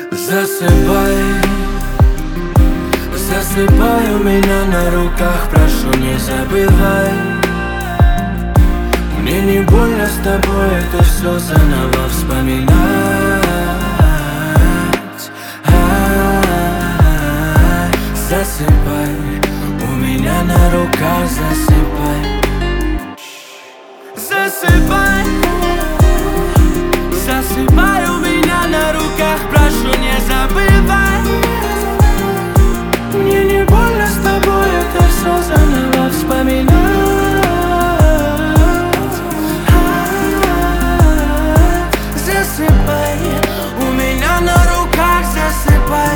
Засыпай, засыпай у меня на руках, прошу, не забывай. Мне не больно с тобой это все заново вспоминать. Засыпай, у меня на руках, засыпай. Засыпай, засыпай у меня на руках, прошу, не забывай. Мне не больно с тобой это все заново вспоминать. Засыпай, у меня на руках, засыпай.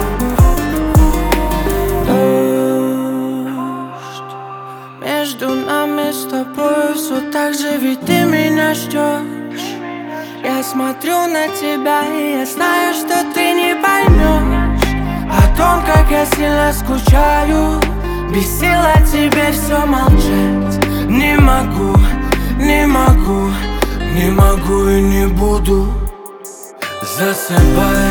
Дождь между нами с тобой, все так же, ведь ты меня ждешь. Я смотрю на тебя, и я знаю, что ты не поймешь о том, как я сильно скучаю. Без сил о тебе все молчать. Не могу, не могу, не могу и не буду. Засыпай,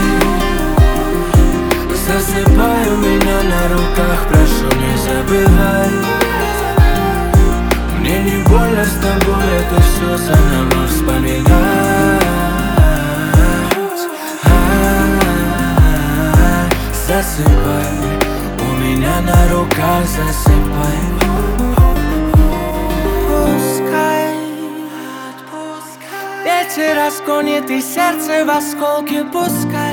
засыпай у меня на руках, прошу, не забывай. Мне не больно с тобой это все заново вспоминать. Засыпай, у меня на руках, засыпай. Пускай ветер разгонит и сердце в осколки, пускай.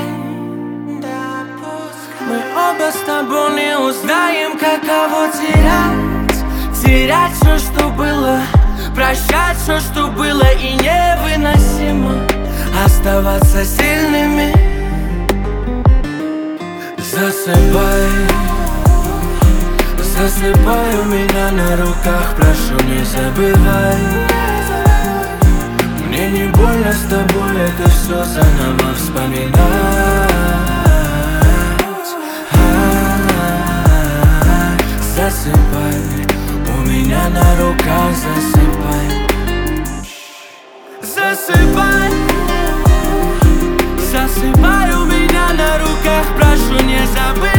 Мы оба с тобой не узнаем, каково терять. Терять все, что было, прощать все, что было и невыносимо, оставаться сильными. Засыпай, засыпай у меня на руках, прошу, не забывай. Мне не больно с тобой это все заново вспоминать. Засыпай, у меня на руках, засыпай. Засыпай, засыпай у меня на руках, прошу, не забывай.